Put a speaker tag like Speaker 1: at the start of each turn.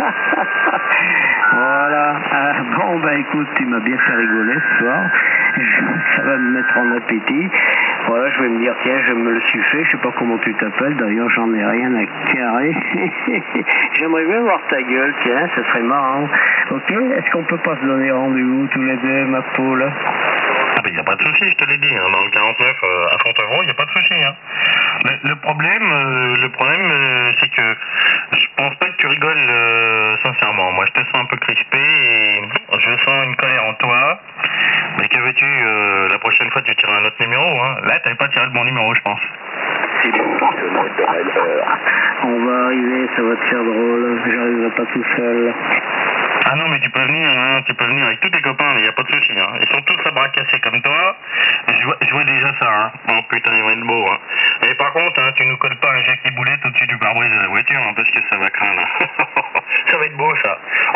Speaker 1: Voilà. Bon, bah écoute, tu m'as bien fait rigoler ce soir. Ça va me mettre en appétit. Voilà, je vais me dire, tiens, je me le suis fait. Je sais pas comment tu t'appelles. D'ailleurs, j'en ai rien à carrer. J'aimerais bien voir ta gueule, tiens, ça serait marrant. Ok, est-ce qu'on peut pas se donner rendez-vous tous les deux, ma poule?
Speaker 2: Ah ben, il n'y a pas de souci, je te l'ai dit, hein, dans le 49 à Fontevraud, il n'y a pas de souci. Hein. Le problème c'est que je pense pas que tu rigoles sincèrement. Moi, je te sens un peu crispé et je sens une colère en toi. Mais que veux-tu, la prochaine fois, tu tires un autre numéro. Hein. Là, tu n'avais pas tiré le bon numéro, je pense.
Speaker 1: On va arriver, ça va te faire drôle. J'arriverai pas tout seul.
Speaker 2: Ah non, mais tu peux venir avec tous tes copains, il n'y a pas de souci. Hein. Ils sont tous à bras cassés comme toi. Je vois déjà ça. Hein. Oh putain, ils vont être beaux. Hein. Et par contre, hein, tu nous colles pas un Jackie Boulette au-dessus du pare-brise de la voiture, hein, parce que ça va craindre. Ça va être beau, ça.